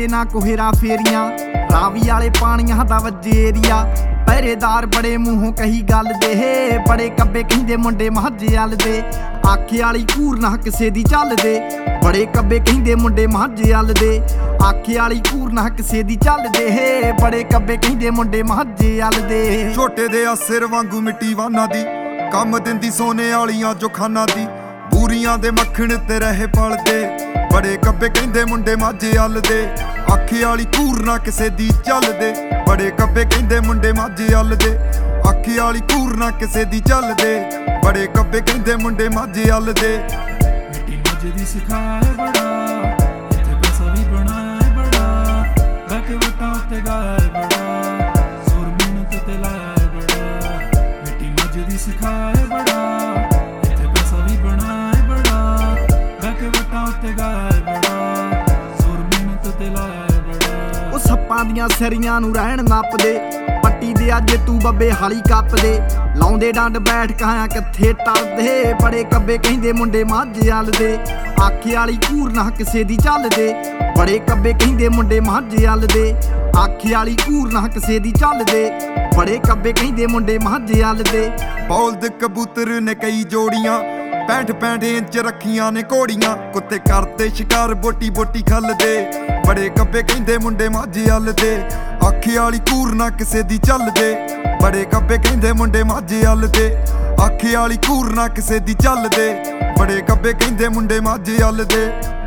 ਕਹਿੰਦੇ ਨਾ ਕੋਈ ਰਾ ਫੇਰੀਆਂ ਰਾਵੀ ਵਾਲੇ ਪਾਣੀਆਂ ਦਾ ਵੱਜੇ ਏਰੀਆ ਪਹਿਰੇਦਾਰ ਬੜੇ ਮੂੰਹੋਂ ਕਹੀ ਗੱਲ ਦੇ ਬੜੇ ਕੱਬੇ ਕਹਿੰਦੇ ਮੁੰਡੇ ਮਾਝੇ ਵੱਲ ਦੇ ਆਖੇ ਵਾਲੀ ਘੂਰ ਨਾ ਕਿਸੇ ਦੀ ਚੱਲਦੇ ਬੜੇ ਕੱਬੇ ਕਹਿੰਦੇ ਮੁੰਡੇ ਮਾਝੇ ਵੱਲ ਦੇ ਆਖੇ ਵਾਲੀ ਘੂਰ ਨਾ ਕਿਸੇ ਦੀ ਚੱਲਦੇ ਬੜੇ ਕੱਬੇ ਕਹਿੰਦੇ ਮੁੰਡੇ ਮਾਝੇ ਵੱਲ ਦੇ ਛੋਟੇ ਦੇ ਆ ਸਿਰ ਵਾਂਗੂ ਮਿੱਟੀ ਵਾਨਾਂ ਦੀ ਕੰਮ ਦਿੰਦੀ ਸੋਨੇ ਵਾਲੀਆਂ ਜੋ ਖਾਨਾਂ ਦੀ ਬੂਰੀਆਂ ਦੇ ਮੱਖਣ ਤੇ ਰਹੇ ਪਲਦੇ ਬੜੇ ਕੱਬੇ ਕਹਿੰਦੇ ਮੁੰਡੇ ਮਾਝੇ ਵੱਲ ਦੇ ਆਖੇ ਵਾਲੀ ਘੂਰ ਨਾ ਕਿਸੇ ਦੀ ਚੱਲਦੇ ਬੜੇ ਕੱਬੇ ਕਹਿੰਦੇ ਮੁੰਡੇ ਮਾਝੇ ਵੱਲ ਦੇ ਆਖੇ ਵਾਲੀ ਘੂਰ ਨਾ ਕਿਸੇ ਦੀ ਚੱਲਦੇ ਬੜੇ ਕੱਬੇ ਕਹਿੰਦੇ ਮੁੰਡੇ ਮਾਝੇ ਵੱਲ ਦੇ ਮਿੱਟੀ ਮਾਝੇ ਦੀ ਸਿਖਾਏ ਬੜਾ ਇੱਥੇ ਪੈਸਾ ਵੀ ਬਣਾਏ ਬੜਾ ਬਹਿ ਕੇ ਵਟਾਂ ਉੱਤੇ ਗਾਏ ਬੜਾ ਸੁਰ ਮਿਹਨਤ ਤੇ ਲਾਏ ਬੜਾ ਮਿੱਟੀ ਮਾਝੇ ਦੀ ਸਿਖਾਏ ਬੜਾ ਇੱਥੇ ਪੈਸਾ ਵੀ ਬਣਾਏ ਬੜਾ ਬਹਿ ਕੇ ਵਟਾਂ ਉੱਤੇ ਗਾਏ ਬੜਾ ਸੁਰ ਮਿਹਨਤ ਤੇ ਲਾਏ ਬੜਾ ਉਹ ਸੱਪਾਂ ਦੀਆਂ ਸਿਰੀਆਂ ਨੂੰ ਰਹਿਣ ਨੱਪਦੇ ਪੱਟੀ ਦੇ ਅੱਜ ਤੂੰ ਬੱਬੇ ਹਾਲੀ ਕੱਪਦੇ ਲਾਉਂਦੇ ਡੰਡ ਬੈਠ ਕਾਇਆ ਕਿੱਥੇ ਟਲਦੇ ਬੜੇ ਕੱਬੇ ਕਹਿੰਦੇ ਮੁੰਡੇ ਮਾਝੇ ਵੱਲ ਦੇ ਆਖੇ ਵਾਲੀ ਘੂਰ ਨਾ ਕਿਸੇ ਦੀ ਚੱਲਦੇ ਬੜੇ ਕੱਬੇ ਕਹਿੰਦੇ ਮੁੰਡੇ ਮਾਝੇ ਵੱਲ ਦੇ ਆਖੇ ਵਾਲੀ ਘੂਰ ਨਾ ਕਿਸੇ ਦੀ ਚੱਲਦੇ ਬੜੇ ਕੱਬੇ ਕਹਿੰਦੇ ਮੁੰਡੇ ਮਾਝੇ ਵੱਲ ਦੇ ਬੌਲਦ ਕਬੂਤਰ ਨੇ ਕਈ ਜੋੜੀਆਂ 65 ਇੰਚ ਰੱਖੀਆਂ ਨੇ ਘੋੜੀਆਂ ਕੁੱਤੇ ਕਰਦੇ ਸ਼ਿਕਾਰ ਬੋਟੀ ਬੋਟੀ ਖੱਲਦੇ ਬੜੇ ਕੱਬੇ ਕਹਿੰਦੇ ਮੁੰਡੇ ਮਾਝੇ ਵੱਲ ਦੇ ਆਖੇ ਵਾਲੀ ਘੂਰ ਨਾ ਕਿਸੇ ਦੀ ਚੱਲਦੇ ਬੜੇ ਕੱਬੇ ਕਹਿੰਦੇ ਮੁੰਡੇ ਮਾਝੇ ਵੱਲ ਦੇ ਆਖੇ ਵਾਲੀ ਘੂਰ ਨਾ ਕਿਸੇ ਦੀ ਚੱਲਦੇ ਬੜੇ ਕੱਬੇ ਕਹਿੰਦੇ ਮੁੰਡੇ ਮਾਝੇ ਵੱਲ ਦੇ